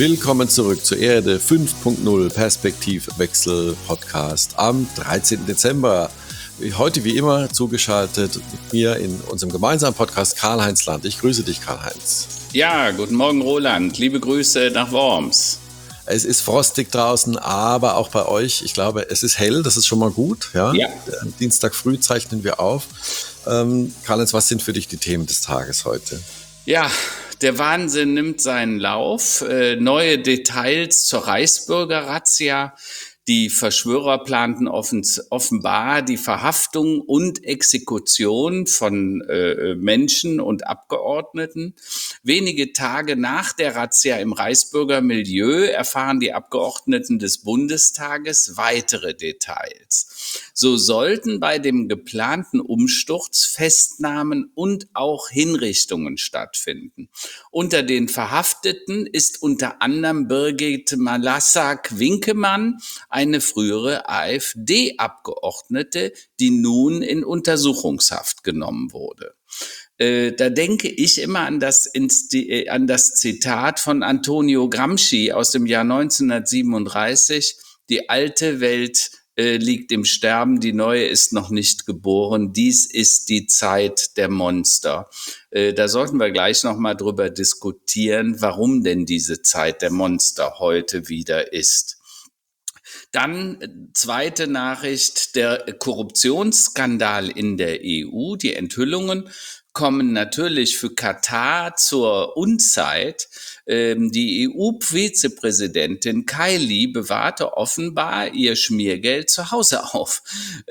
Willkommen zurück zur Erde 5.0 Perspektivwechsel Podcast am 13. Dezember. Heute wie immer zugeschaltet mit mir in unserem gemeinsamen Podcast Karl-Heinz Land. Ich grüße dich, Karl-Heinz. Ja, guten Morgen, Roland. Liebe Grüße nach Worms. Es ist frostig draußen, aber auch bei euch. Ich glaube, es ist hell, das ist schon mal gut. Ja. Dienstag früh zeichnen wir auf. Karl-Heinz, was sind für dich die Themen des Tages heute? Ja, der Wahnsinn nimmt seinen Lauf. Neue Details zur Reichsbürger-Razzia. Die Verschwörer planten offenbar die Verhaftung und Exekution von Menschen und Abgeordneten. Wenige Tage nach der Razzia im Reichsbürgermilieu erfahren die Abgeordneten des Bundestages weitere Details. So sollten bei dem geplanten Umsturz Festnahmen und auch Hinrichtungen stattfinden. Unter den Verhafteten ist unter anderem Birgit Malassak-Winkemann, eine frühere AfD-Abgeordnete, die nun in Untersuchungshaft genommen wurde. Da denke ich immer an das Zitat von Antonio Gramsci aus dem Jahr 1937, die alte Welt liegt im Sterben, die neue ist noch nicht geboren. Dies ist die Zeit der Monster. Da sollten wir gleich noch mal drüber diskutieren, warum denn diese Zeit der Monster heute wieder ist. Dann zweite Nachricht, der Korruptionsskandal in der EU, die Enthüllungen kommen natürlich für Katar zur Unzeit. Die EU-Vizepräsidentin Kaili bewahrte offenbar ihr Schmiergeld zu Hause auf.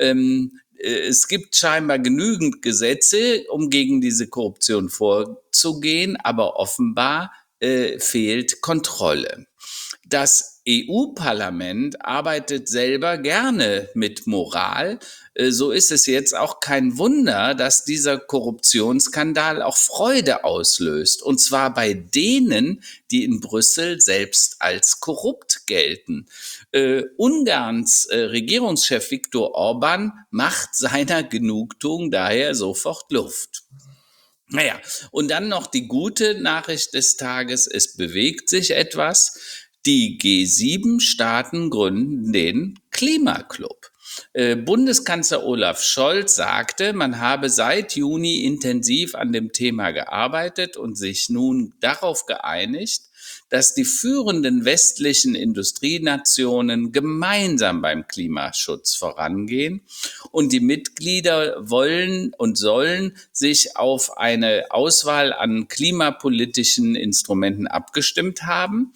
Es gibt scheinbar genügend Gesetze, um gegen diese Korruption vorzugehen, aber offenbar fehlt Kontrolle. Das EU-Parlament arbeitet selber gerne mit Moral. So ist es jetzt auch kein Wunder, dass dieser Korruptionsskandal auch Freude auslöst. Und zwar bei denen, die in Brüssel selbst als korrupt gelten. Ungarns Regierungschef Viktor Orban macht seiner Genugtuung daher sofort Luft. Naja, und dann noch die gute Nachricht des Tages, es bewegt sich etwas. Die G7-Staaten gründen den Klimaclub. Bundeskanzler Olaf Scholz sagte, man habe seit Juni intensiv an dem Thema gearbeitet und sich nun darauf geeinigt, dass die führenden westlichen Industrienationen gemeinsam beim Klimaschutz vorangehen und die Mitglieder wollen und sollen sich auf eine Auswahl an klimapolitischen Instrumenten abgestimmt haben.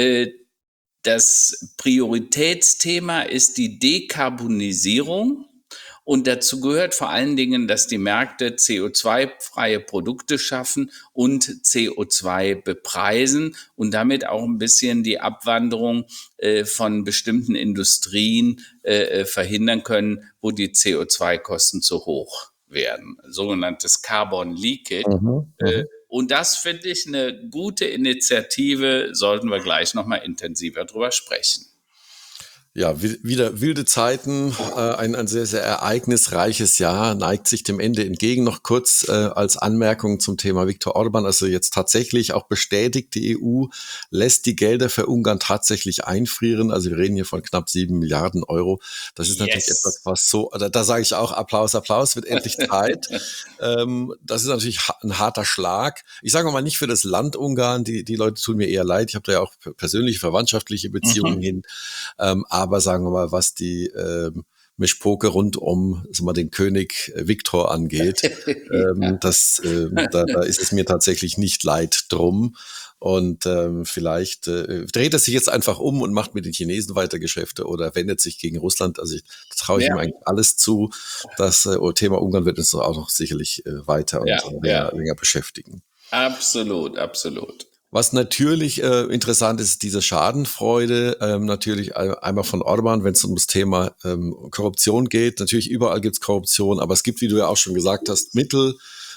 Das Prioritätsthema ist die Dekarbonisierung. Und dazu gehört vor allen Dingen, dass die Märkte CO2-freie Produkte schaffen und CO2 bepreisen und damit auch ein bisschen die Abwanderung von bestimmten Industrien verhindern können, wo die CO2-Kosten zu hoch werden. Sogenanntes Carbon Leakage. Und das finde ich eine gute Initiative, sollten wir gleich nochmal intensiver drüber sprechen. Ja, wieder wilde Zeiten, ein sehr, sehr ereignisreiches Jahr, neigt sich dem Ende entgegen. Noch kurz als Anmerkung zum Thema Viktor Orban, also jetzt tatsächlich auch bestätigt, die EU lässt die Gelder für Ungarn tatsächlich einfrieren. Also wir reden hier von knapp 7 Milliarden Euro. Das ist natürlich etwas, was so, da sage ich auch Applaus, wird endlich Zeit. Das ist natürlich ein harter Schlag. Ich sage mal nicht für das Land Ungarn, die Leute tun mir eher leid. Ich habe da ja auch persönliche, verwandtschaftliche Beziehungen hin. Aber sagen wir mal, was die Mischpoke rund um den König Viktor angeht, da ist es mir tatsächlich nicht leid drum. Und vielleicht dreht er sich jetzt einfach um und macht mit den Chinesen weiter Geschäfte oder wendet sich gegen Russland. Also traue ich ihm eigentlich alles zu. Das Thema Ungarn wird uns auch noch sicherlich weiter und länger beschäftigen. Absolut, absolut. Was natürlich interessant ist, diese Schadenfreude natürlich einmal von Orban, wenn es um das Thema Korruption geht. Natürlich überall gibt es Korruption, aber es gibt, wie du ja auch schon gesagt hast, Mittel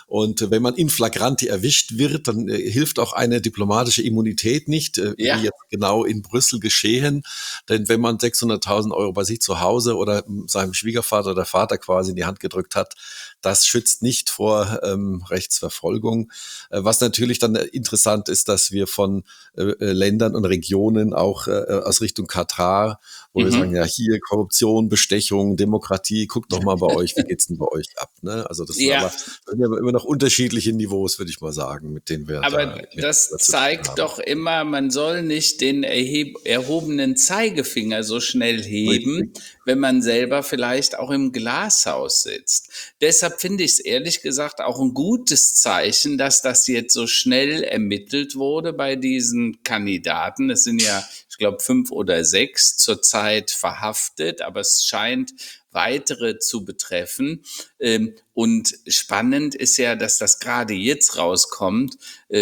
Und wenn man in flagranti erwischt wird, dann hilft auch eine diplomatische Immunität nicht, wie Ja. jetzt genau in Brüssel geschehen. Denn wenn man 600.000 Euro bei sich zu Hause oder seinem Schwiegervater oder Vater quasi in die Hand gedrückt hat, das schützt nicht vor Rechtsverfolgung. Was natürlich dann interessant ist, dass wir von Ländern und Regionen auch aus Richtung Katar, wo wir sagen, ja, hier Korruption, Bestechung, Demokratie, guckt doch mal bei euch, wie geht's denn bei euch ab? Ne? Also das sind Ja, aber immer noch unterschiedliche Niveaus, würde ich mal sagen, mit denen wir aber da das zu tun zeigt haben. doch immer, man soll nicht den erhobenen Zeigefinger so schnell Richtig. heben, wenn man selber vielleicht auch im Glashaus sitzt. Deshalb finde ich es ehrlich gesagt auch ein gutes Zeichen, dass das jetzt so schnell ermittelt wurde bei diesen Kandidaten. Es sind ja, ich glaube, 5 oder 6 zurzeit verhaftet, aber es scheint weitere zu betreffen. Und spannend ist ja, dass das gerade jetzt rauskommt.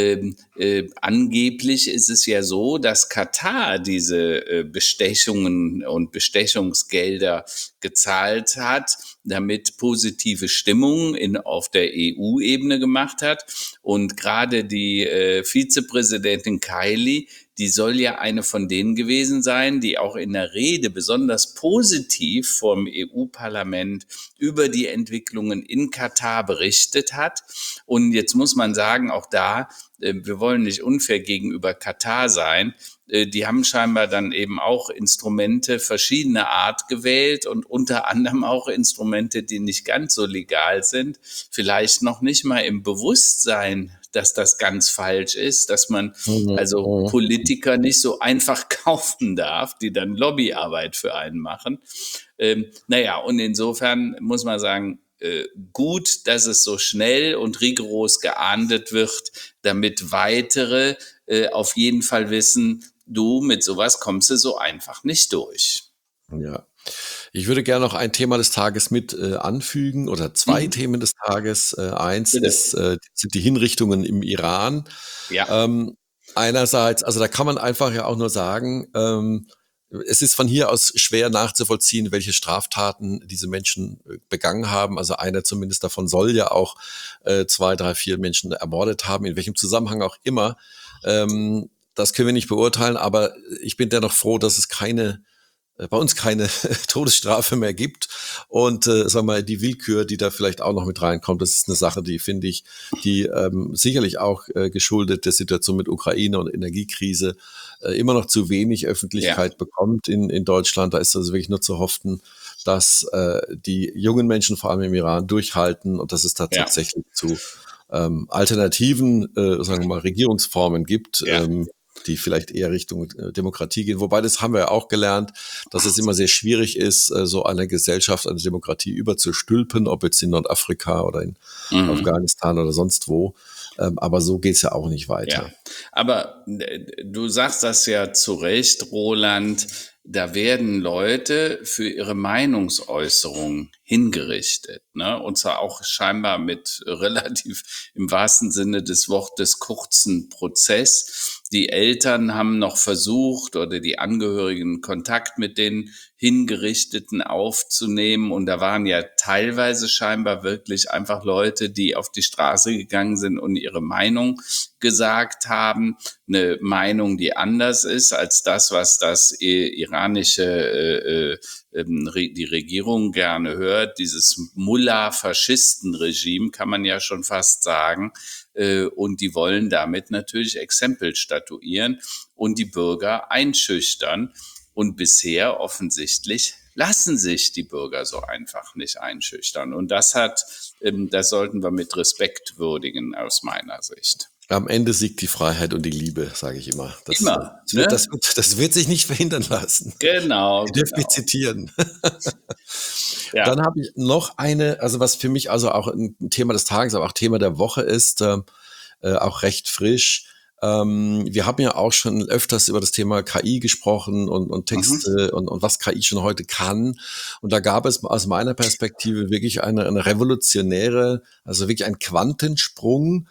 Angeblich ist es ja so, dass Katar diese Bestechungen und Bestechungsgelder gezahlt hat, damit positive Stimmung auf der EU-Ebene gemacht hat. Und gerade die Vizepräsidentin Kylie, die soll ja eine von denen gewesen sein, die auch in der Rede besonders positiv vom EU-Parlament über die Entwicklungen in Katar berichtet hat. Und jetzt muss man sagen, auch da, wir wollen nicht unfair gegenüber Katar sein, die haben scheinbar dann eben auch Instrumente verschiedener Art gewählt und unter anderem auch Instrumente, die nicht ganz so legal sind, vielleicht noch nicht mal im Bewusstsein, dass das ganz falsch ist, dass man also Politiker nicht so einfach kaufen darf, die dann Lobbyarbeit für einen machen. Naja, und insofern muss man sagen, gut, dass es so schnell und rigoros geahndet wird, damit weitere auf jeden Fall wissen, du, mit sowas kommst du so einfach nicht durch. Ja. Ich würde gerne noch ein Thema des Tages mit anfügen oder zwei Themen des Tages. Eins Bitte. sind die Hinrichtungen im Iran. Ja. Einerseits, also da kann man einfach ja auch nur sagen, es ist von hier aus schwer nachzuvollziehen, welche Straftaten diese Menschen begangen haben. Also einer zumindest davon soll ja auch 2, 3, 4 Menschen ermordet haben, in welchem Zusammenhang auch immer. Das können wir nicht beurteilen, aber ich bin dennoch froh, dass es bei uns keine Todesstrafe mehr gibt. Und sagen wir mal, die Willkür, die da vielleicht auch noch mit reinkommt, das ist eine Sache, die finde ich, die sicherlich auch geschuldet der Situation mit Ukraine und Energiekrise immer noch zu wenig Öffentlichkeit bekommt in Deutschland. Da ist also wirklich nur zu hoffen, dass die jungen Menschen, vor allem im Iran, durchhalten und dass es da tatsächlich zu alternativen, sagen wir mal, Regierungsformen gibt, die vielleicht eher Richtung Demokratie gehen. Wobei, das haben wir ja auch gelernt, dass es immer sehr schwierig ist, so eine Gesellschaft, eine Demokratie überzustülpen, ob jetzt in Nordafrika oder in Afghanistan oder sonst wo. Aber so geht's ja auch nicht weiter. Ja, aber du sagst das ja zu Recht, Roland, da werden Leute für ihre Meinungsäußerung hingerichtet, ne? Und zwar auch scheinbar mit relativ im wahrsten Sinne des Wortes kurzen Prozess. Die Eltern haben noch versucht oder die Angehörigen Kontakt mit den Hingerichteten aufzunehmen. Und da waren ja teilweise scheinbar wirklich einfach Leute, die auf die Straße gegangen sind und ihre Meinung gesagt haben. Eine Meinung, die anders ist als das, was das iranische die Regierung gerne hört, dieses Mullah-Faschisten-Regime, kann man ja schon fast sagen. Und die wollen damit natürlich Exempel statuieren und die Bürger einschüchtern. Und bisher offensichtlich lassen sich die Bürger so einfach nicht einschüchtern. Und das sollten wir mit Respekt würdigen aus meiner Sicht. Am Ende siegt die Freiheit und die Liebe, sage ich immer. Immer, ne? Das wird sich nicht verhindern lassen. Genau. Ich dürfte mich zitieren. Ja. Dann habe ich noch also was für mich also auch ein Thema des Tages, aber auch Thema der Woche ist, auch recht frisch. Wir haben ja auch schon öfters über das Thema KI gesprochen und Texte und was KI schon heute kann. Und da gab es aus meiner Perspektive wirklich eine revolutionäre, also wirklich ein Quantensprung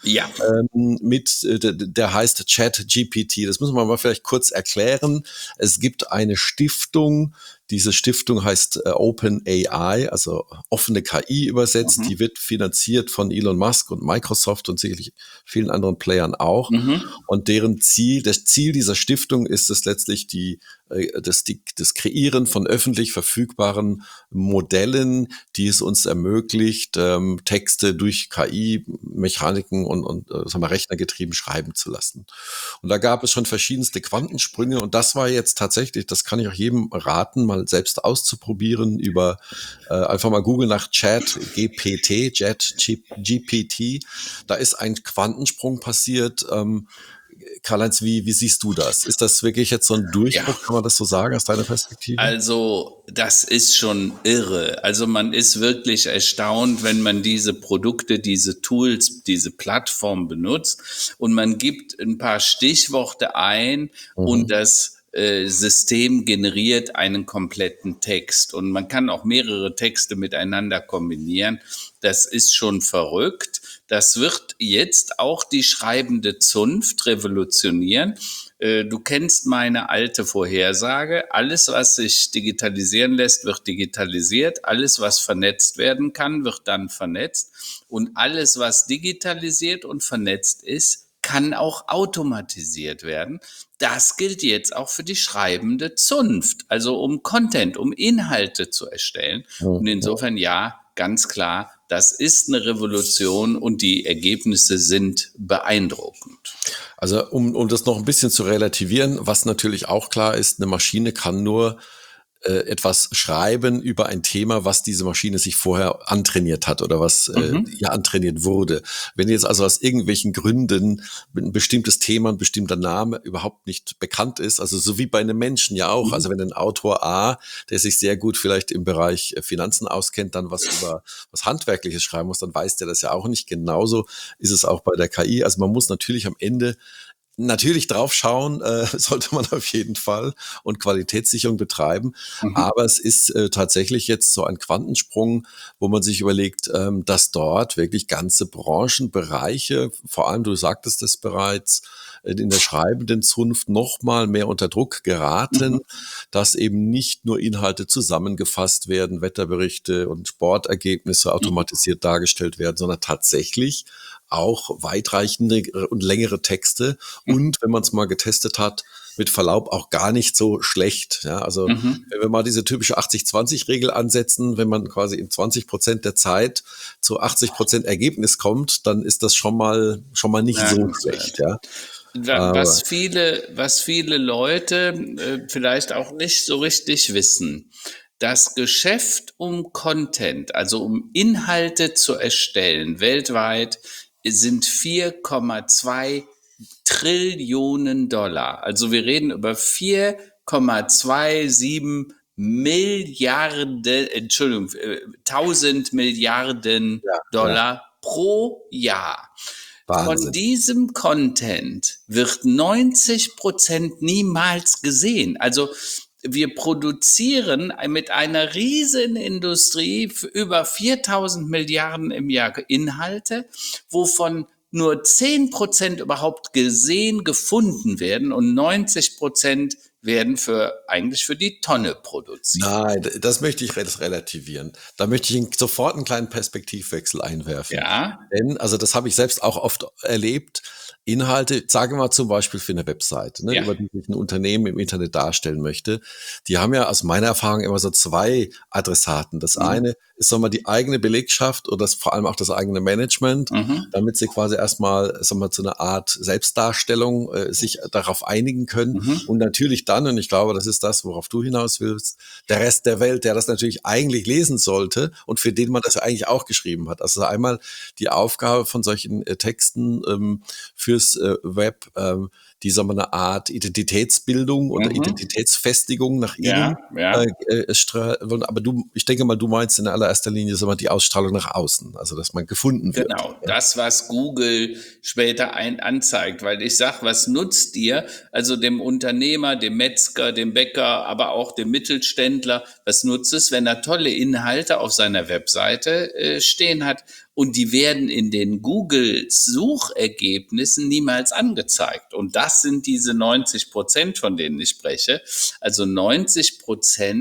der heißt ChatGPT. Das müssen wir mal vielleicht kurz erklären. Es gibt eine Stiftung, Diese Stiftung heißt OpenAI, also offene KI übersetzt. Mhm. Die wird finanziert von Elon Musk und Microsoft und sicherlich vielen anderen Playern auch. Mhm. Und das Ziel dieser Stiftung ist es letztlich das Kreieren von öffentlich verfügbaren Modellen, die es uns ermöglicht, Texte durch KI-Mechaniken und sagen wir, rechnergetrieben schreiben zu lassen. Und da gab es schon verschiedenste Quantensprünge und das war jetzt tatsächlich, das kann ich auch jedem raten, mal selbst auszuprobieren über einfach mal Google nach Chat GPT. Da ist ein Quantensprung passiert. Karl-Heinz, wie siehst du das? Ist das wirklich jetzt so ein Ja. Durchbruch, kann man das so sagen, aus deiner Perspektive? Also, das ist schon irre. Also, man ist wirklich erstaunt, wenn man diese Produkte, diese Tools, diese Plattform benutzt und man gibt ein paar Stichworte ein und Mhm. das System generiert einen kompletten Text. Und man kann auch mehrere Texte miteinander kombinieren. Das ist schon verrückt. Das wird jetzt auch die schreibende Zunft revolutionieren. Du kennst meine alte Vorhersage. Alles, was sich digitalisieren lässt, wird digitalisiert. Alles, was vernetzt werden kann, wird dann vernetzt. Und alles, was digitalisiert und vernetzt ist, kann auch automatisiert werden. Das gilt jetzt auch für die schreibende Zunft, also um Content, um Inhalte zu erstellen. Und Mhm. insofern ja, ganz klar, das ist eine Revolution und die Ergebnisse sind beeindruckend. Also um das noch ein bisschen zu relativieren, was natürlich auch klar ist, eine Maschine kann nur etwas schreiben über ein Thema, was diese Maschine sich vorher antrainiert hat oder was Mhm. ja antrainiert wurde. Wenn jetzt also aus irgendwelchen Gründen ein bestimmtes Thema, ein bestimmter Name überhaupt nicht bekannt ist, also so wie bei einem Menschen ja auch, Mhm. also wenn ein Autor A, der sich sehr gut vielleicht im Bereich Finanzen auskennt, dann was über was Handwerkliches schreiben muss, dann weiß der das ja auch nicht. Genauso ist es auch bei der KI. Also man muss natürlich am Ende natürlich drauf schauen, sollte man auf jeden Fall und Qualitätssicherung betreiben. Mhm. Aber es ist tatsächlich jetzt so ein Quantensprung, wo man sich überlegt, dass dort wirklich ganze Branchenbereiche, vor allem du sagtest es bereits, in der schreibenden Zunft noch mal mehr unter Druck Mhm. geraten, dass eben nicht nur Inhalte zusammengefasst werden, Wetterberichte und Sportergebnisse Mhm. automatisiert dargestellt werden, sondern tatsächlich auch weitreichende und längere Texte und wenn man es mal getestet hat, mit Verlaub auch gar nicht so schlecht. Ja, also Mhm. wenn wir mal diese typische 80-20-Regel ansetzen, wenn man quasi in 20% der Zeit zu 80% Ergebnis kommt, dann ist das schon mal nicht so schlecht. Bemerkenswert. Ja, Was aber viele Leute vielleicht auch nicht so richtig wissen. Das Geschäft um Content, also um Inhalte zu erstellen, weltweit sind 4,2 Trillionen Dollar. Also wir reden über 4,27 Milliarden, Entschuldigung, 1000 Milliarden ja, ja, Dollar pro Jahr. Von Wahnsinn. diesem Content wird 90% niemals gesehen. Also wir produzieren mit einer riesen Industrie für über 4000 Milliarden im Jahr Inhalte, wovon nur 10% überhaupt gesehen, gefunden werden und 90% werden eigentlich für die Tonne produziert. Nein, das möchte ich relativieren. Da möchte ich sofort einen kleinen Perspektivwechsel einwerfen. Ja, Denn, also das habe ich selbst auch oft erlebt, Inhalte, sagen wir mal zum Beispiel für eine Website, ne, ja. über die sich ein Unternehmen im Internet darstellen möchte, die haben ja aus meiner Erfahrung immer so zwei Adressaten. Das Mhm. eine ist, sagen wir mal, die eigene Belegschaft oder vor allem auch das eigene Management, Mhm. damit sie quasi erstmal, sagen wir mal, zu einer Art Selbstdarstellung sich darauf einigen können. Mhm. Und natürlich dann, und ich glaube, das ist das, worauf du hinaus willst, der Rest der Welt, der das natürlich eigentlich lesen sollte und für den man das eigentlich auch geschrieben hat. Also einmal die Aufgabe von solchen Texten fürs Web, die, sagen wir, eine Art Identitätsbildung oder Mhm. Identitätsfestigung nach Ja, innen. ja. Aber ich denke mal, du meinst in allererster Linie, sagen wir, die Ausstrahlung nach außen, also dass man gefunden wird. Genau, das, was Google später anzeigt, weil ich sag, was nutzt dir, also dem Unternehmer, dem Metzger, dem Bäcker, aber auch dem Mittelständler, was nutzt es, wenn er tolle Inhalte auf seiner Webseite stehen hat und die werden in den Google-Suchergebnissen niemals angezeigt. Und das sind diese 90%, von denen ich spreche. Also 90%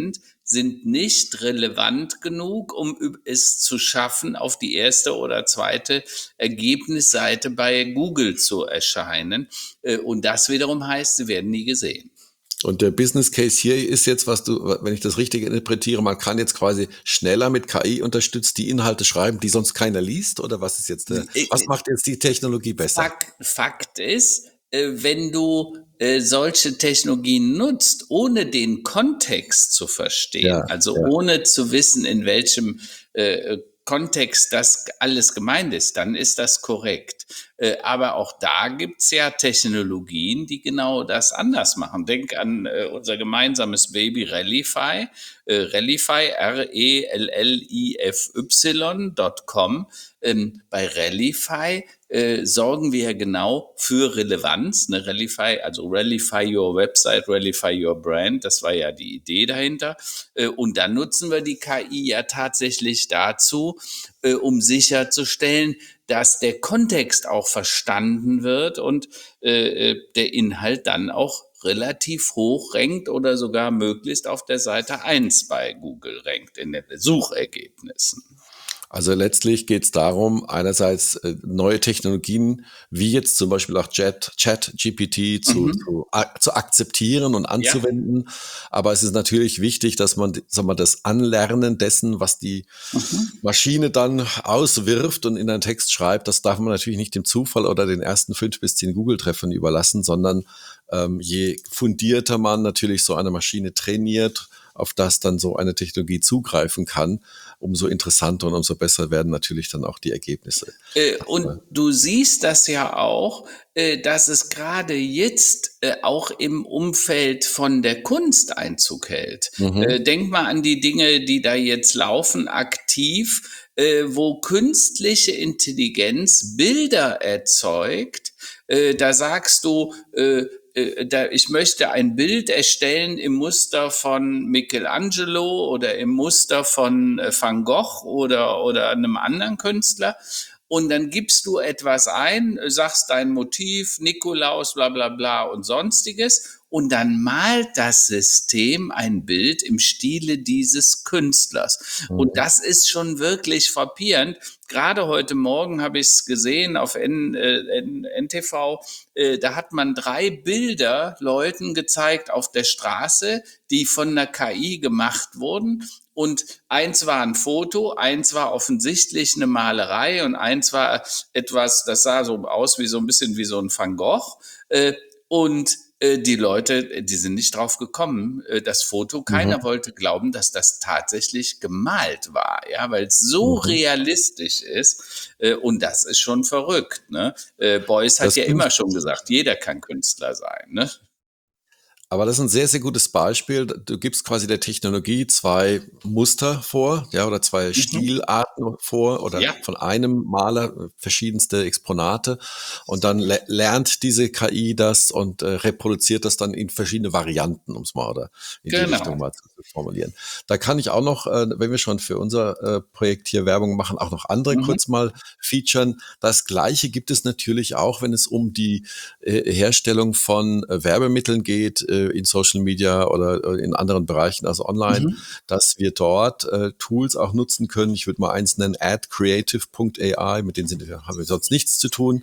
sind nicht relevant genug, um es zu schaffen, auf die erste oder zweite Ergebnisseite bei Google zu erscheinen. Und das wiederum heißt, sie werden nie gesehen. Und der Business Case hier ist jetzt, wenn ich das richtig interpretiere, man kann jetzt quasi schneller mit KI unterstützt die Inhalte schreiben, die sonst keiner liest, oder was ist jetzt was macht jetzt die Technologie besser? Fakt ist, wenn du solche Technologien nutzt, ohne den Kontext zu verstehen, Ja, also ja. ohne zu wissen, in welchem Kontext das alles gemeint ist, dann ist das korrekt. Aber auch da gibt's ja Technologien, die genau das anders machen. Denk an unser gemeinsames Baby Rallify, Rallify, RELLIFY.com. Bei Rallify sorgen wir genau für Relevanz. Ne? Rallify, also Rallify Your Website, Rallify Your Brand, das war ja die Idee dahinter. Und dann nutzen wir die KI ja tatsächlich dazu, um sicherzustellen, dass der Kontext auch verstanden wird und der Inhalt dann auch relativ hoch rankt oder sogar möglichst auf der Seite 1 bei Google rankt in den Suchergebnissen. Also letztlich geht es darum, einerseits neue Technologien wie jetzt zum Beispiel auch Chat-GPT zu akzeptieren und anzuwenden. Aber es ist natürlich wichtig, dass man, sagen wir, das Anlernen dessen, was die Maschine dann auswirft und in einen Text schreibt, das darf man natürlich nicht dem Zufall oder den ersten 5 bis 10 Google-Treffern überlassen, sondern je fundierter man natürlich so eine Maschine trainiert, auf das dann so eine Technologie zugreifen kann, umso interessanter und umso besser werden natürlich dann auch die Ergebnisse. Und du siehst das ja auch, dass es gerade jetzt auch im Umfeld von der Kunst Einzug hält. Denk mal an die Dinge, die da jetzt laufen, aktiv, wo künstliche Intelligenz Bilder erzeugt. Da sagst du, ich möchte ein Bild erstellen im Muster von Michelangelo oder im Muster von Van Gogh oder einem anderen Künstler. Und dann gibst du etwas ein, sagst dein Motiv, Nikolaus, bla bla bla und sonstiges. Und dann malt das System ein Bild im Stile dieses Künstlers. Und das ist schon wirklich frappierend. Gerade heute Morgen habe ich es gesehen auf NTV. Da hat man 3 Bilder Leuten gezeigt auf der Straße, die von der KI gemacht wurden. Und eins war ein Foto, eins war offensichtlich eine Malerei und eins war etwas, das sah so aus wie so ein bisschen wie so ein Van Gogh. Und die Leute, die sind nicht drauf gekommen, das Foto. Keiner wollte glauben, dass das tatsächlich gemalt war, ja, weil es so realistisch ist. Und das ist schon verrückt. Ne? Beuys hat ja immer schon gesagt, jeder kann Künstler sein. Ne? Aber das ist ein sehr, sehr gutes Beispiel. Du gibst quasi der Technologie 2 Muster vor, ja, oder 2 Stilarten vor oder von einem Maler verschiedenste Exponate und dann lernt diese KI das und reproduziert das dann in verschiedene Varianten, um es mal oder in die Richtung mal zu formulieren. Da kann ich auch noch, wenn wir schon für unser Projekt hier Werbung machen, auch noch andere kurz mal featuren. Das Gleiche gibt es natürlich auch, wenn es um die Herstellung von Werbemitteln geht, in Social Media oder in anderen Bereichen, also online, dass wir dort Tools auch nutzen können. Ich würde mal eins nennen, adcreative.ai, mit denen haben wir sonst nichts zu tun.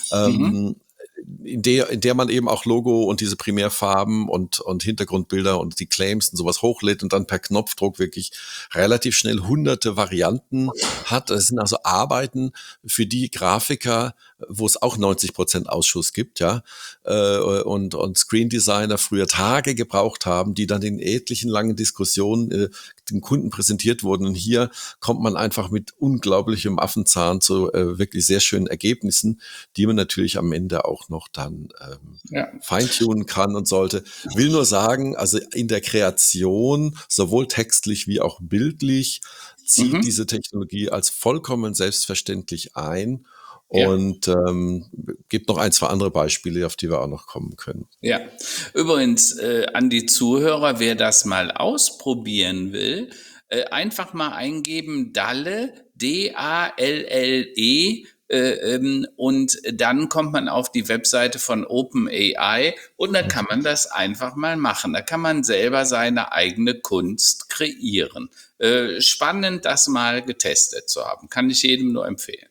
In der man eben auch Logo und diese Primärfarben und Hintergrundbilder und die Claims und sowas hochlädt und dann per Knopfdruck wirklich relativ schnell hunderte Varianten hat. Das sind also Arbeiten für die Grafiker, wo es auch 90% Ausschuss gibt, ja, und Screen Designer früher Tage gebraucht haben, die dann in etlichen langen Diskussionen dem Kunden präsentiert wurden. Und hier kommt man einfach mit unglaublichem Affenzahn zu wirklich sehr schönen Ergebnissen, die man natürlich am Ende auch noch dann feintunen kann und sollte. Will nur sagen, also in der Kreation, sowohl textlich wie auch bildlich, zieht diese Technologie als vollkommen selbstverständlich ein. Und gibt noch 1, 2 andere Beispiele, auf die wir auch noch kommen können. Ja, übrigens an die Zuhörer, wer das mal ausprobieren will, einfach mal eingeben Dalle, DALLE und dann kommt man auf die Webseite von OpenAI und da kann man das einfach mal machen. Da kann man selber seine eigene Kunst kreieren. Spannend, das mal getestet zu haben. Kann ich jedem nur empfehlen.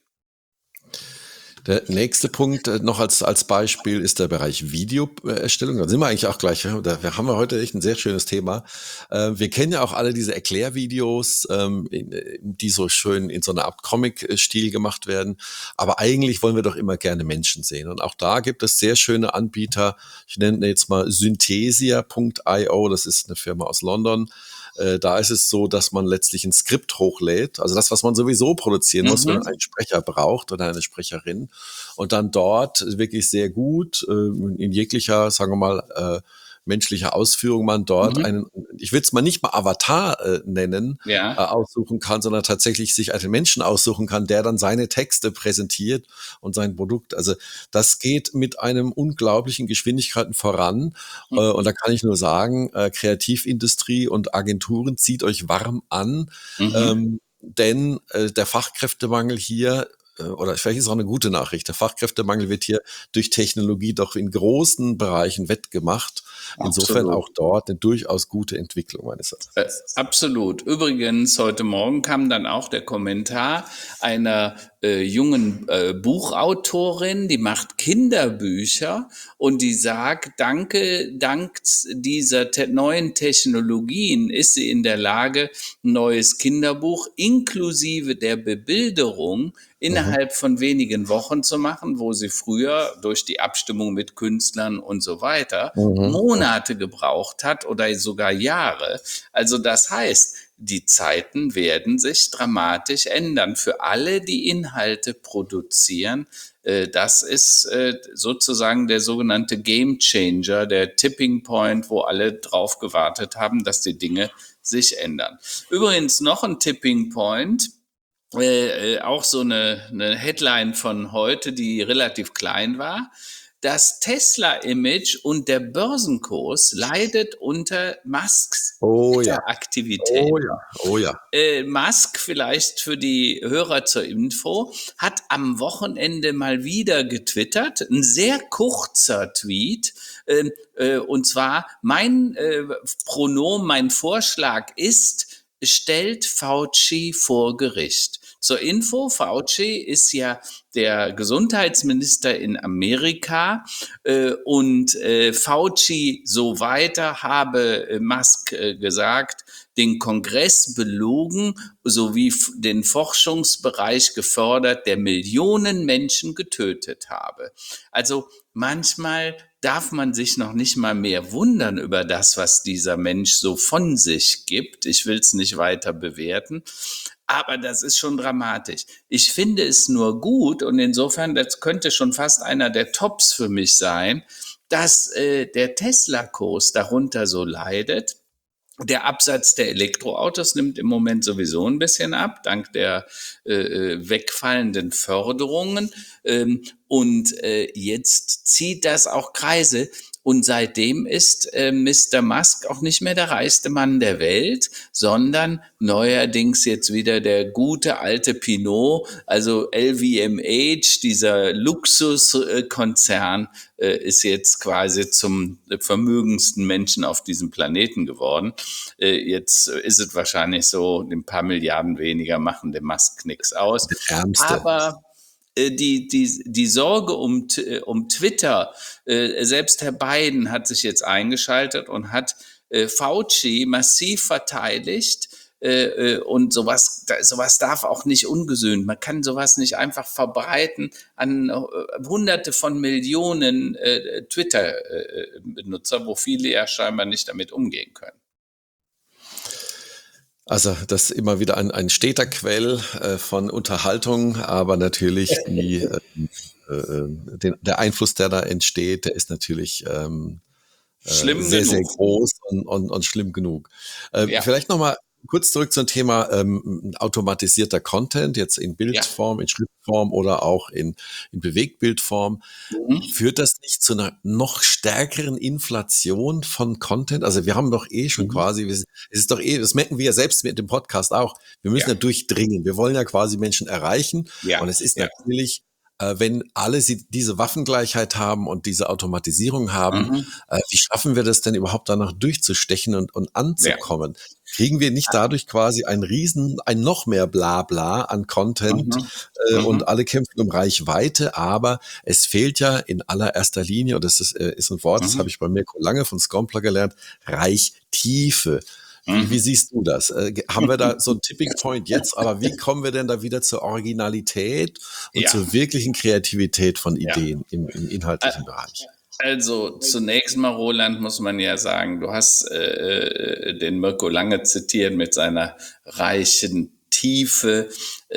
Der nächste Punkt noch als Beispiel ist der Bereich Videoerstellung. Da sind wir eigentlich auch gleich. Da haben wir heute echt ein sehr schönes Thema. Wir kennen ja auch alle diese Erklärvideos, die so schön in so einer Art Comic-Stil gemacht werden. Aber eigentlich wollen wir doch immer gerne Menschen sehen. Und auch da gibt es sehr schöne Anbieter. Ich nenne jetzt mal Synthesia.io. Das ist eine Firma aus London. Da ist es so, dass man letztlich ein Skript hochlädt, also das, was man sowieso produzieren muss, wenn man einen Sprecher braucht oder eine Sprecherin, und dann dort wirklich sehr gut in jeglicher, sagen wir mal, menschlicher Ausführung man dort einen, ich will es mal nicht mal Avatar nennen, aussuchen kann, sondern tatsächlich sich einen Menschen aussuchen kann, der dann seine Texte präsentiert und sein Produkt. Also das geht mit einem unglaublichen Geschwindigkeiten voran. Und da kann ich nur sagen, Kreativindustrie und Agenturen, zieht euch warm an, denn der Fachkräftemangel hier, oder vielleicht ist es auch eine gute Nachricht, der Fachkräftemangel wird hier durch Technologie doch in großen Bereichen wettgemacht. Insofern Absolut. auch dort eine durchaus gute Entwicklung meines Erachtens. Absolut. Übrigens, heute Morgen kam dann auch der Kommentar einer jungen Buchautorin, die macht Kinderbücher und die sagt, dank dieser neuen Technologien ist sie in der Lage, ein neues Kinderbuch inklusive der Bebilderung innerhalb von wenigen Wochen zu machen, wo sie früher durch die Abstimmung mit Künstlern und so weiter Monate gebraucht hat oder sogar Jahre. Also das heißt, die Zeiten werden sich dramatisch ändern für alle, die Inhalte produzieren. Das ist sozusagen der sogenannte Game Changer, der Tipping Point, wo alle drauf gewartet haben, dass die Dinge sich ändern. Übrigens noch ein Tipping Point. Auch so eine Headline von heute, die relativ klein war. Das Tesla-Image und der Börsenkurs leidet unter Musks Twitter-Aktivität. Oh ja. Musk, vielleicht für die Hörer zur Info, hat am Wochenende mal wieder getwittert, ein sehr kurzer Tweet, und zwar mein Pronomen, mein Vorschlag ist, stellt Fauci vor Gericht. Zur Info, Fauci ist ja der Gesundheitsminister in Amerika und Fauci so weiter habe Musk gesagt, den Kongress belogen sowie den Forschungsbereich gefördert, der Millionen Menschen getötet habe. Also manchmal darf man sich noch nicht mal mehr wundern über das, was dieser Mensch so von sich gibt. Ich will es nicht weiter bewerten, aber das ist schon dramatisch. Ich finde es nur gut und insofern, das könnte schon fast einer der Tops für mich sein, dass der Tesla-Kurs darunter so leidet. Der Absatz der Elektroautos nimmt im Moment sowieso ein bisschen ab, dank der wegfallenden Förderungen. Und jetzt zieht das auch Kreise. Und seitdem ist Mr. Musk auch nicht mehr der reichste Mann der Welt, sondern neuerdings jetzt wieder der gute alte Pinot, also LVMH, dieser Luxuskonzern, ist jetzt quasi zum vermögendsten Menschen auf diesem Planeten geworden. Jetzt ist es wahrscheinlich so, ein paar Milliarden weniger machen dem Musk nichts aus. Aber die Sorge um Twitter, selbst Herr Biden hat sich jetzt eingeschaltet und hat Fauci massiv verteidigt. Und sowas darf auch nicht ungesühnt. Man kann sowas nicht einfach verbreiten an Hunderte von Millionen Twitter-Benutzer, wo viele ja scheinbar nicht damit umgehen können. Also das ist immer wieder ein steter Quell von Unterhaltung, aber natürlich der Einfluss, der da entsteht, der ist natürlich sehr, sehr groß und schlimm genug. Vielleicht nochmal kurz zurück zum Thema automatisierter Content, jetzt in Bildform, in Schriftform oder auch in Bewegtbildform. Führt das nicht zu einer noch stärkeren Inflation von Content? Also wir haben doch schon quasi, es ist doch das merken wir ja selbst mit dem Podcast auch, wir müssen ja durchdringen. Wir wollen ja quasi Menschen erreichen und es ist natürlich wenn alle diese Waffengleichheit haben und diese Automatisierung haben, Mhm. wie schaffen wir das denn überhaupt danach durchzustechen und Ja. anzukommen? Kriegen wir nicht dadurch quasi ein noch mehr Blabla an Content Mhm. und Mhm. alle kämpfen um Reichweite, aber es fehlt ja in allererster Linie, und das ist ein Wort, das habe Mhm. ich bei Mirko Lange von Scompler gelernt, Reichtiefe. Wie Mhm. siehst du das? Haben wir da so einen Tipping Point jetzt, aber wie kommen wir denn da wieder zur Originalität und Ja, zur wirklichen Kreativität von ja. Ideen im inhaltlichen Bereich? Also zunächst mal, Roland, muss man ja sagen, du hast den Mirko Lange zitiert mit seiner reichen Tiefe.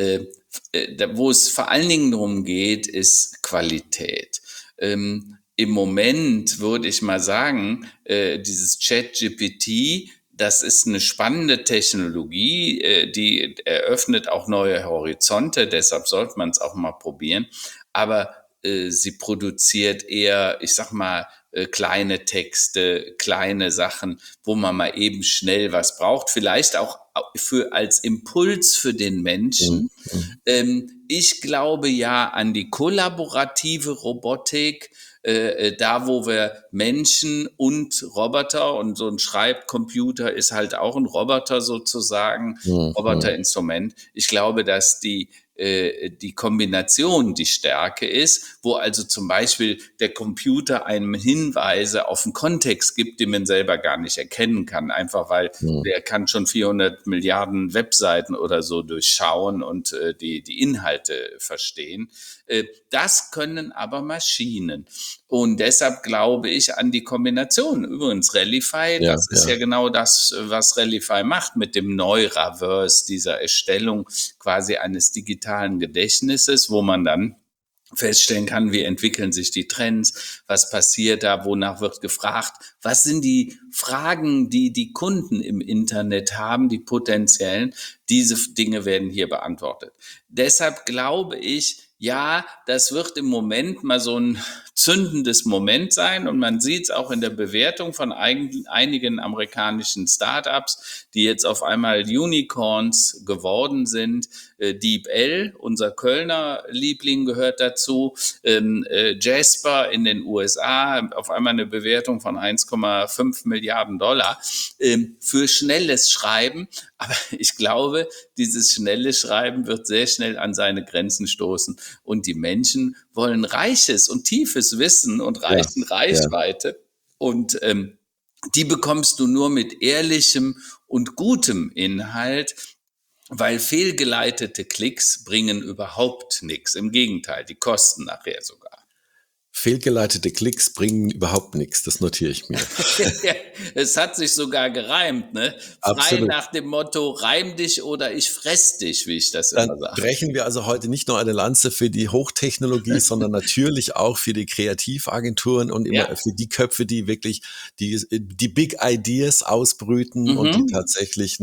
Wo es vor allen Dingen darum geht, ist Qualität. Im Moment würde ich mal sagen, dieses ChatGPT, das ist eine spannende Technologie, die eröffnet auch neue Horizonte, deshalb sollte man es auch mal probieren. Aber sie produziert eher, ich sag mal, kleine Texte, kleine Sachen, wo man mal eben schnell was braucht, vielleicht auch als Impuls für den Mhm. Menschen. Mhm. Ich glaube ja an die kollaborative Robotik, da wo wir Menschen und Roboter, und so ein Schreibcomputer ist halt auch ein Roboter sozusagen, Mhm. Roboterinstrument. Ich glaube, dass die Kombination die Stärke ist, wo also zum Beispiel der Computer einem Hinweise auf einen Kontext gibt, den man selber gar nicht erkennen kann, einfach weil Mhm. der kann schon 400 Milliarden Webseiten oder so durchschauen und die Inhalte verstehen. Das können aber Maschinen. Und deshalb glaube ich an die Kombination. Übrigens, Rallify, Ja, das ist ja. ja genau das, was Rallify macht mit dem Neuraverse, dieser Erstellung quasi eines digitalen Gedächtnisses, wo man dann feststellen kann, wie entwickeln sich die Trends, was passiert da, wonach wird gefragt, was sind die Fragen, die die Kunden im Internet haben, die potenziellen, diese Dinge werden hier beantwortet. Deshalb glaube ich, ja, das wird im Moment mal so ein zündendes Moment sein, und man sieht es auch in der Bewertung von einigen amerikanischen Startups, die jetzt auf einmal Unicorns geworden sind. DeepL, unser Kölner Liebling, gehört dazu. Jasper in den USA, auf einmal eine Bewertung von 1,5 Milliarden Dollar für schnelles Schreiben. Aber ich glaube, dieses schnelle Schreiben wird sehr schnell an seine Grenzen stoßen. Und die Menschen wollen reiches und tiefes Wissen und Ja, reichen ja. Reichweite. Und die bekommst du nur mit ehrlichem und gutem Inhalt, weil fehlgeleitete Klicks bringen überhaupt nichts. Im Gegenteil, die kosten nachher sogar. Fehlgeleitete Klicks bringen überhaupt nichts, das notiere ich mir. Es hat sich sogar gereimt, ne? Frei Absolut. nach dem Motto, reim dich oder ich fress dich, wie ich das Dann immer sage. brechen wir also heute nicht nur eine Lanze für die Hochtechnologie, sondern natürlich auch für die Kreativagenturen und Ja. immer für die Köpfe, die wirklich die Big Ideas ausbrüten und die Mhm. tatsächlich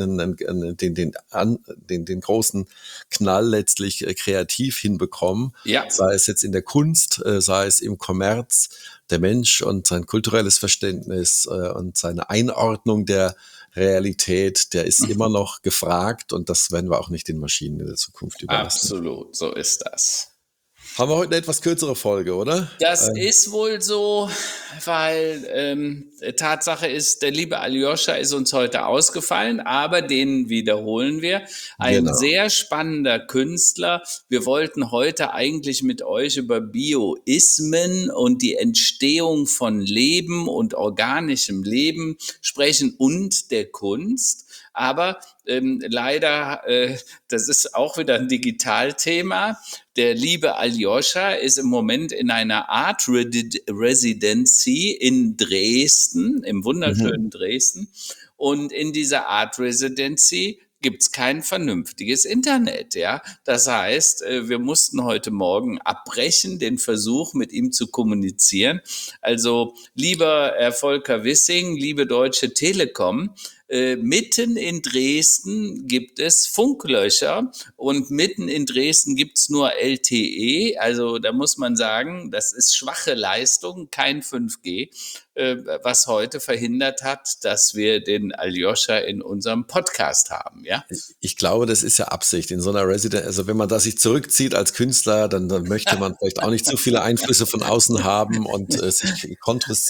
den großen Knall letztlich kreativ hinbekommen, Ja. sei es jetzt in der Kunst, sei es im Kommerz, der Mensch und sein kulturelles Verständnis und seine Einordnung der Realität, der ist immer Mhm. noch gefragt, und das werden wir auch nicht den Maschinen in der Zukunft überlassen. Absolut, so ist das. Haben wir heute eine etwas kürzere Folge, oder? Das ist wohl so, weil Tatsache ist, der liebe Aljoscha ist uns heute ausgefallen, aber den wiederholen wir. Ein Genau. sehr spannender Künstler. Wir wollten heute eigentlich mit euch über Bioismen und die Entstehung von Leben und organischem Leben sprechen und der Kunst. Aber leider, das ist auch wieder ein Digitalthema. Der liebe Aljoscha ist im Moment in einer Art Residency in Dresden, im Mhm. wunderschönen Dresden. Und in dieser Art Residency gibt's kein vernünftiges Internet, ja. Das heißt, wir mussten heute Morgen abbrechen, den Versuch, mit ihm zu kommunizieren. Also, lieber Herr Volker Wissing, liebe Deutsche Telekom, Mitten in Dresden gibt es Funklöcher und mitten in Dresden gibt's nur LTE. Also da muss man sagen, das ist schwache Leistung, kein 5G, was heute verhindert hat, dass wir den Aljoscha in unserem Podcast haben. Ja? Ich glaube, das ist ja Absicht in so einer Resident. Also wenn man da sich zurückzieht als Künstler, dann möchte man vielleicht auch nicht zu viele Einflüsse von außen haben und sich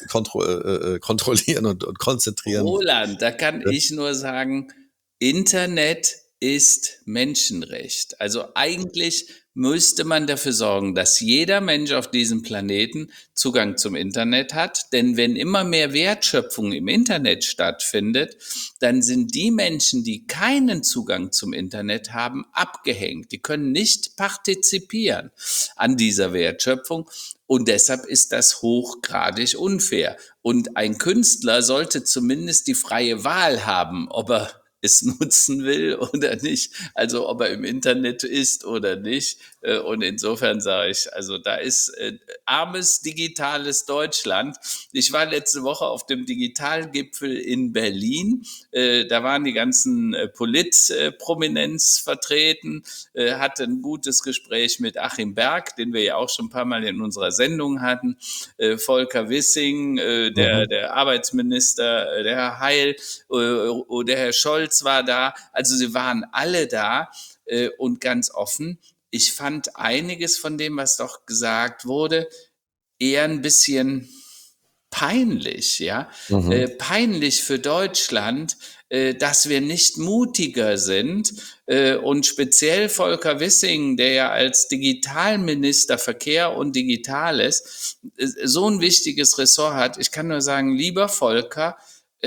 kontrollieren und konzentrieren. Roland, da kann ich nur sagen, Internet ist Menschenrecht. Also eigentlich müsste man dafür sorgen, dass jeder Mensch auf diesem Planeten Zugang zum Internet hat. Denn wenn immer mehr Wertschöpfung im Internet stattfindet, dann sind die Menschen, die keinen Zugang zum Internet haben, abgehängt. Die können nicht partizipieren an dieser Wertschöpfung. Und deshalb ist das hochgradig unfair. Und ein Künstler sollte zumindest die freie Wahl haben, ob er es nutzen will oder nicht, also ob er im Internet ist oder nicht. Und insofern sage ich, also da ist armes digitales Deutschland. Ich war letzte Woche auf dem Digitalgipfel in Berlin. Da waren die ganzen Politprominenz vertreten, hatte ein gutes Gespräch mit Achim Berg, den wir ja auch schon ein paar Mal in unserer Sendung hatten, Volker Wissing, der Arbeitsminister, der Herr Heil, der Herr Scholz war da. Also sie waren alle da und ganz offen. Ich fand einiges von dem, was doch gesagt wurde, eher ein bisschen peinlich, ja, peinlich für Deutschland, dass wir nicht mutiger sind und speziell Volker Wissing, der ja als Digitalminister Verkehr und Digitales so ein wichtiges Ressort hat. Ich kann nur sagen, lieber Volker,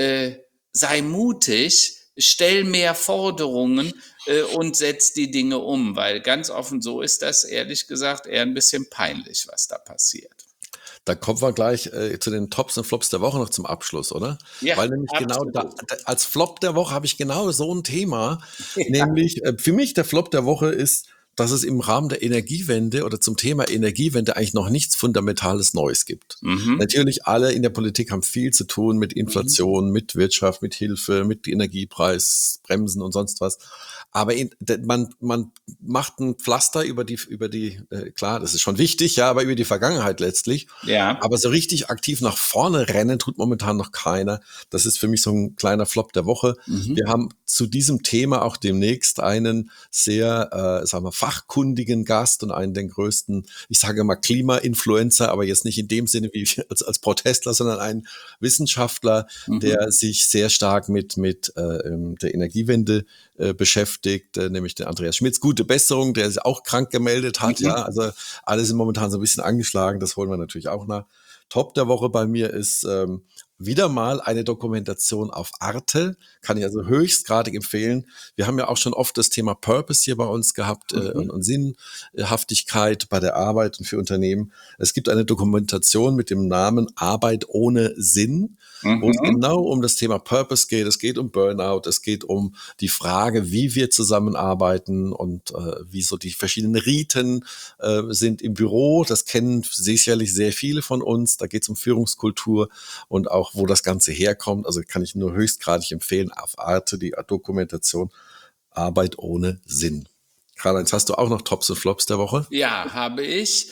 sei mutig, stell mehr Forderungen und setz die Dinge um, weil ganz offen so ist das, ehrlich gesagt, eher ein bisschen peinlich, was da passiert. Da kommen wir gleich zu den Tops und Flops der Woche noch zum Abschluss, oder? Ja, Weil nämlich genau als Flop der Woche habe ich genau so ein Thema. Ja. Nämlich für mich der Flop der Woche ist, dass es im Rahmen der Energiewende oder zum Thema Energiewende eigentlich noch nichts Fundamentales Neues gibt. Natürlich alle in der Politik haben viel zu tun mit Inflation, mit Wirtschaft, mit Hilfe, mit Energiepreisbremsen und sonst was. Aber man macht ein Pflaster über die, klar, das ist schon wichtig, ja, aber über die Vergangenheit letztlich. Ja. Aber so richtig aktiv nach vorne rennen tut momentan noch keiner. Das ist für mich so ein kleiner Flop der Woche. Wir haben zu diesem Thema auch demnächst einen sehr, sagen wir, fachkundigen Gast und einen der größten, ich sage mal Klima-Influencer, aber jetzt nicht in dem Sinne wie als Protestler, sondern ein Wissenschaftler, der sich sehr stark mit der Energiewende beschäftigt, nämlich den Andreas Schmitz. Gute Besserung, der sich auch krank gemeldet hat. Ja, also alle sind momentan so ein bisschen angeschlagen. Das holen wir natürlich auch nach. Top der Woche bei mir ist wieder mal eine Dokumentation auf Arte. Kann ich also höchstgradig empfehlen. Wir haben ja auch schon oft das Thema Purpose hier bei uns gehabt und Sinnhaftigkeit bei der Arbeit und für Unternehmen. Es gibt eine Dokumentation mit dem Namen Arbeit ohne Sinn, wo es genau um das Thema Purpose geht. Es geht um Burnout, es geht um die Frage, wie wir zusammenarbeiten und wie so die verschiedenen Riten sind im Büro. Das kennen sicherlich sehr viele von uns. Da geht es um Führungskultur und auch, wo das Ganze herkommt. Also kann ich nur höchstgradig empfehlen, auf Arte die Dokumentation Arbeit ohne Sinn. Karl-Heinz, hast du auch noch Tops und Flops der Woche? Ja, habe ich.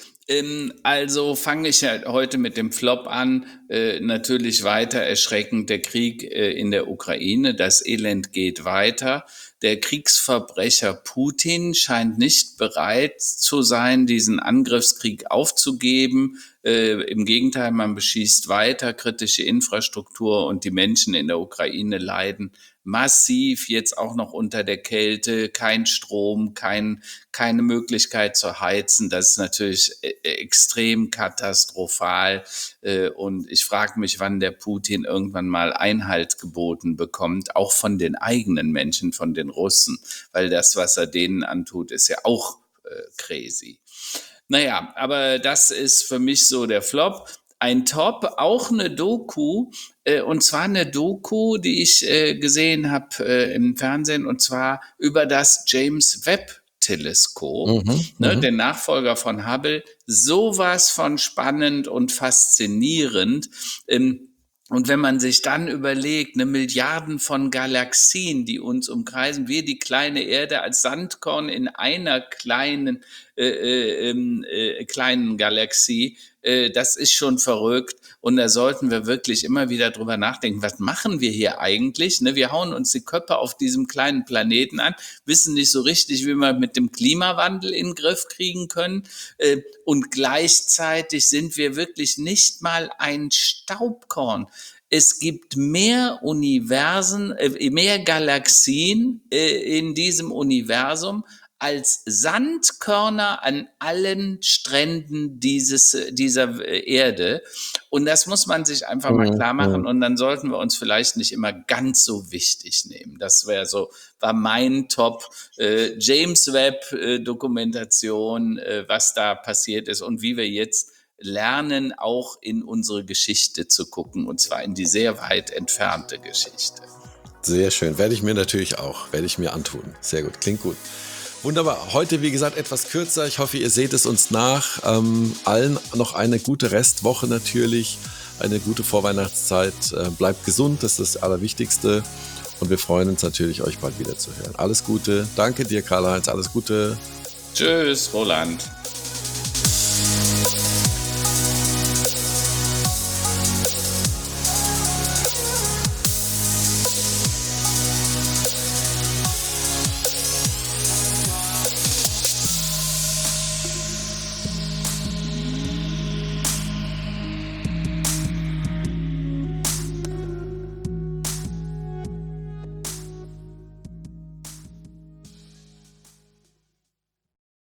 Also fange ich ja heute mit dem Flop an. Natürlich weiter erschreckend der Krieg in der Ukraine. Das Elend geht weiter. Der Kriegsverbrecher Putin scheint nicht bereit zu sein, diesen Angriffskrieg aufzugeben. Im Gegenteil, man beschießt weiter kritische Infrastruktur und die Menschen in der Ukraine leiden massiv, jetzt auch noch unter der Kälte, kein Strom, keine Möglichkeit zu heizen. Das ist natürlich extrem katastrophal. Und ich frage mich, wann der Putin irgendwann mal Einhalt geboten bekommt, auch von den eigenen Menschen, von den Russen, weil das, was er denen antut, ist ja auch crazy. Naja, aber das ist für mich so der Flop. Ein Top, auch eine Doku, und zwar eine Doku, die ich gesehen habe im Fernsehen, und zwar über das James Webb Teleskop, den Nachfolger von Hubble, sowas von spannend und faszinierend. Und wenn man sich dann überlegt, eine Milliarden von Galaxien, die uns umkreisen, wir die kleine Erde als Sandkorn in einer kleinen Galaxie, das ist schon verrückt. Und da sollten wir wirklich immer wieder drüber nachdenken, was machen wir hier eigentlich? Ne, wir hauen uns die Köpfe auf diesem kleinen Planeten an, wissen nicht so richtig, wie wir mit dem Klimawandel in den Griff kriegen können. Und gleichzeitig sind wir wirklich nicht mal ein Staubkorn. Es gibt mehr Universen, mehr Galaxien in diesem Universum als Sandkörner an allen Stränden dieser Erde. Und das muss man sich einfach mal klar machen. Und dann sollten wir uns vielleicht nicht immer ganz so wichtig nehmen. Das war mein Top James Webb Dokumentation, was da passiert ist und wie wir jetzt lernen, auch in unsere Geschichte zu gucken, und zwar in die sehr weit entfernte Geschichte. Sehr schön. Werde ich mir antun. Sehr gut, klingt gut. Wunderbar. Heute, wie gesagt, etwas kürzer. Ich hoffe, ihr seht es uns nach. Allen noch eine gute Restwoche natürlich, eine gute Vorweihnachtszeit. Bleibt gesund, das ist das Allerwichtigste. Und wir freuen uns natürlich, euch bald wieder zu hören. Alles Gute. Danke dir, Karl-Heinz. Alles Gute. Tschüss, Roland.